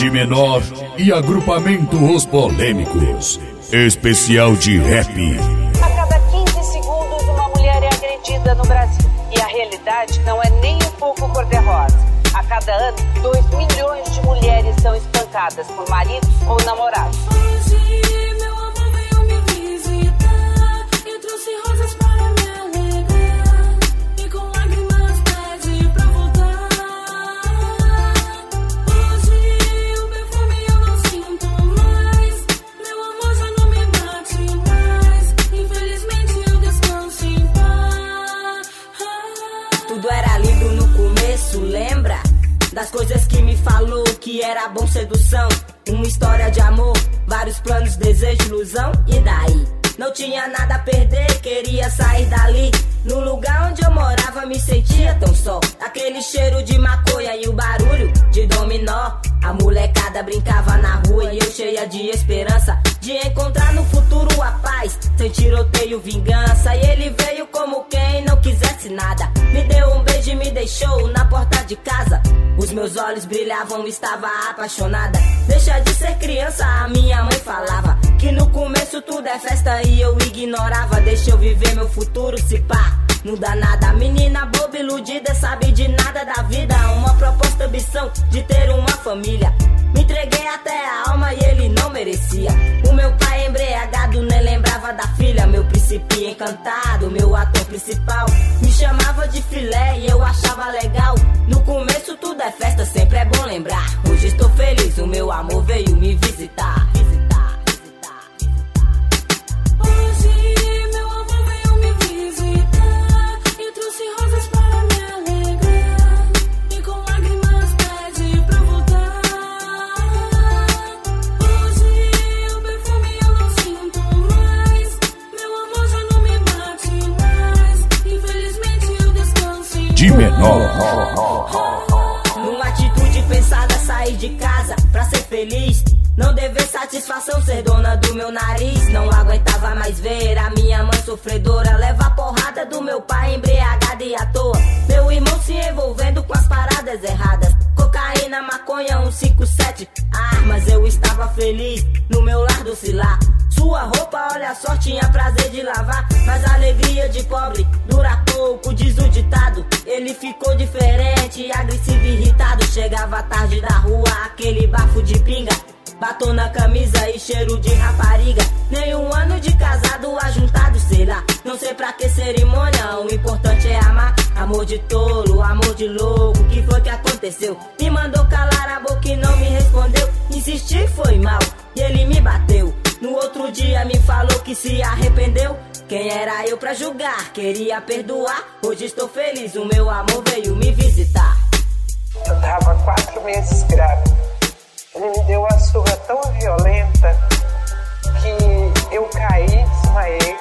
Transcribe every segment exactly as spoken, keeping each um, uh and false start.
de menor e agrupamento Os Polêmicos. Especial de rap. A cada quinze segundos uma mulher é agredida no Brasil. E a realidade não é nem um pouco cor-de-rosa. A cada ano, dois milhões de mulheres são espancadas por maridos ou namorados. Hoje, meu amor veio me visitar. Eu trouxe rosas para me alegrar. E com lágrimas pede pra voltar. Hoje, o perfume eu não sinto mais. Meu amor já não me bate mais. Infelizmente eu descanso em paz. Tudo era lindo no começo, lembra? Das coisas que me falou que era bom, sedução. Uma história de amor, vários planos, desejo, ilusão. E daí? Não tinha nada a perder, queria sair dali. No lugar onde eu morava me sentia tão só. Aquele cheiro de maconha e o barulho de dominó. A molecada brincava na rua e eu cheia de esperança de encontrar no futuro a paz, sem tiroteio, vingança. E ele veio como quem não quisesse nada. Me deu um beijo e me deixou na porta de casa. Os meus olhos brilhavam, estava apaixonada. Deixa de ser criança, a minha mãe falava que no começo tudo é festa e eu ignorava. Deixa eu viver meu futuro, se pá, não dá nada. Menina boba, iludida, sabe de nada da vida. Uma proposta, ambição de ter uma família. Me entreguei até a alma e ele não merecia. O meu pai embriagado nem lembrava da filha. Meu príncipe encantado, meu ator principal, me chamava de filé e eu achava legal. No começo tudo é festa, sempre é bom lembrar. Hoje estou feliz, o meu amor veio me visitar. Visitar, visitar, visitar. Hoje, meu amor veio me visitar. Eu trouxe rosas para me alegrar. E com lágrimas pede pra voltar. Hoje, o perfume eu não sinto mais. Meu amor já não me bate mais. Infelizmente eu descanso em De menor. Numa atitude pensada, sair de casa pra ser feliz. Não dever satisfação, ser dona do meu nariz. Não aguentava mais ver a minha mãe sofredora, levar porrada do meu pai embriagado e à toa. Meu irmão se envolvendo com as paradas erradas. Cocaína, maconha, um cinco sete armas. Eu estava feliz no meu lar docilar. Sua roupa, olha só, tinha prazer de lavar. Mas a alegria de pobre dura pouco, diz o ditado. Ele ficou diferente, agressivo e irritado. Chegava tarde da rua, aquele bafo de pinga, batom na camisa e cheiro de rapariga. Nem um ano de casado ajuntado, sei lá. Não sei pra que cerimônia, o importante é amar. Amor de tolo, amor de louco, o que foi que aconteceu? Me mandou calar a boca e não me respondeu. Insisti, foi mal, e ele me bateu. No outro dia me falou que se arrependeu. Quem era eu pra julgar? Queria perdoar. Hoje estou feliz, o meu amor veio me visitar. Eu tava quatro meses grávida. Ele me deu uma surra tão violenta que eu caí, desmaiei.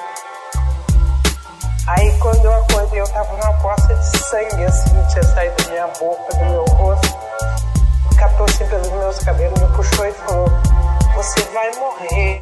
Aí quando eu acordei eu tava numa poça de sangue, assim, tinha saído da minha boca, do meu rosto. Captou assim pelos meus cabelos, me puxou e falou: você vai morrer.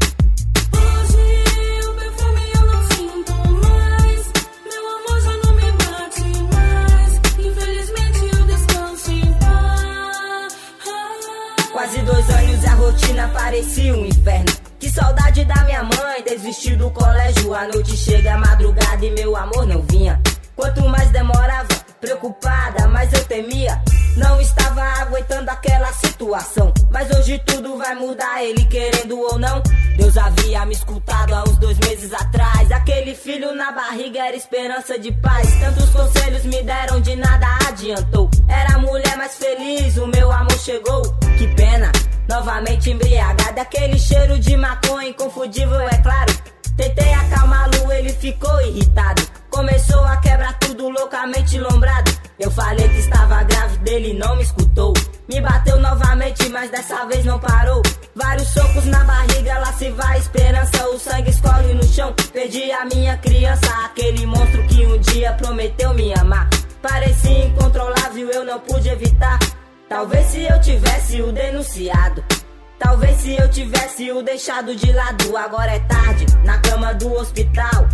Hoje, o perfume eu não sinto mais. Meu amor já não me bate mais. Infelizmente eu descanso em paz. Quase dois anos e a rotina parecia um inferno. Que saudade da minha mãe, desistir do colégio. A noite chega, a madrugada e meu amor não vinha. Quanto mais demorava, preocupada, mais eu temia. Não estava aguentando aquela situação. Mas hoje tudo vai mudar, ele querendo ou não. Deus havia me escutado há uns dois meses atrás. Aquele filho na barriga era esperança de paz. Tantos conselhos me deram, de nada adiantou. Era a mulher mais feliz, o meu amor chegou. Que pena, novamente embriagada. Aquele cheiro de maconha inconfundível, é claro. Tentei acalmá-lo, ele ficou irritado. Começou a quebrar tudo loucamente lombrado. Eu falei que estava grávida, ele não me escutou. Me bateu novamente, mas dessa vez não parou. Vários socos na barriga, lá se vai a esperança. O sangue escorre no chão, perdi a minha criança. Aquele monstro que um dia prometeu me amar. Parecia incontrolável, eu não pude evitar. Talvez se eu tivesse o denunciado, talvez se eu tivesse o deixado de lado. Agora é tarde, na cama do hospital.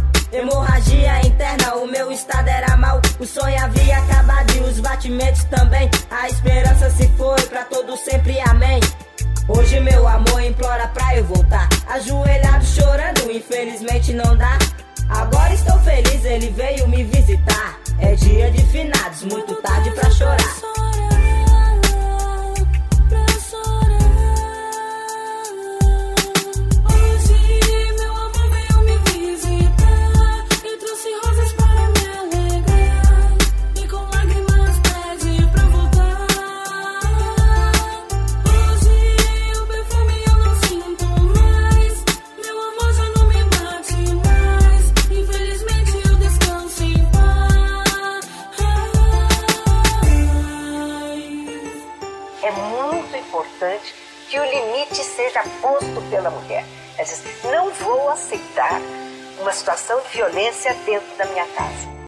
Hemorragia interna, o meu estado era mau. O sonho havia acabado e os batimentos também. A esperança se foi pra todo sempre, amém. Hoje meu amor implora pra eu voltar. Ajoelhado chorando, infelizmente não dá. Agora estou feliz, ele veio me visitar. É dia de finados, muito tarde pra chorar. É muito importante que o limite seja posto pela mulher. Ela diz, não vou aceitar uma situação de violência dentro da minha casa.